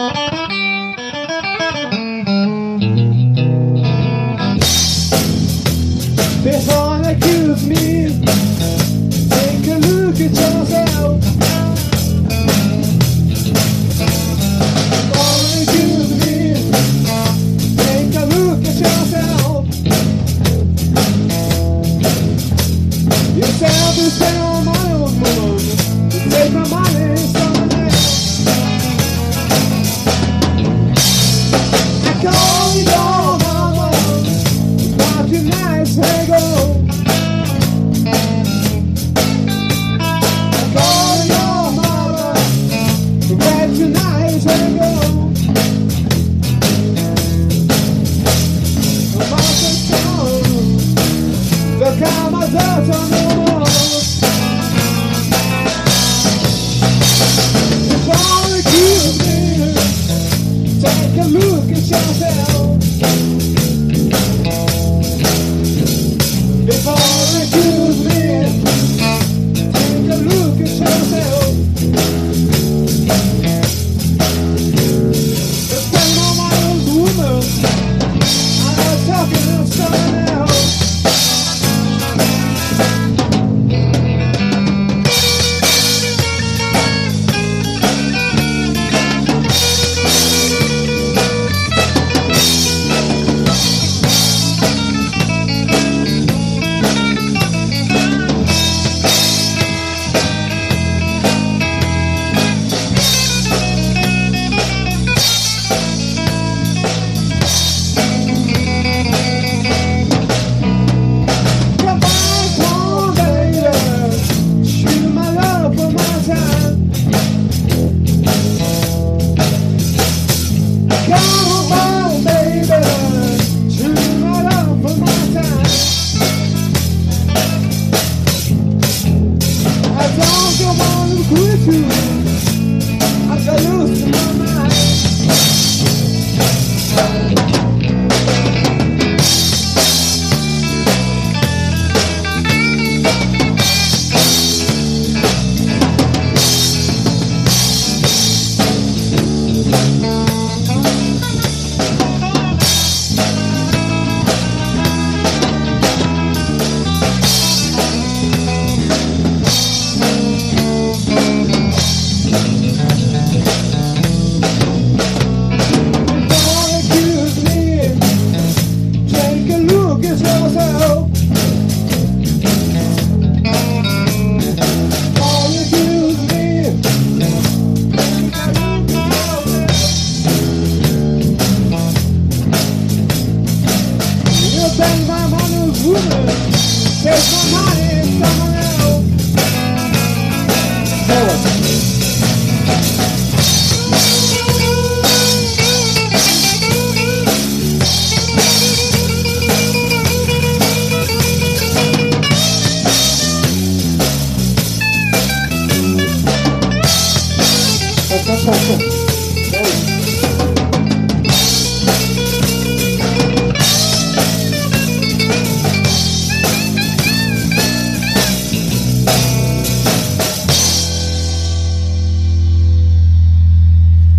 Before they accuse me, take a look at yourself. Before they accuse me, take a look at yourself. You tell me stay on my own woman, you take my money, someone else. I call you your mama, but you nice and go. I call your mama, but you nice and go.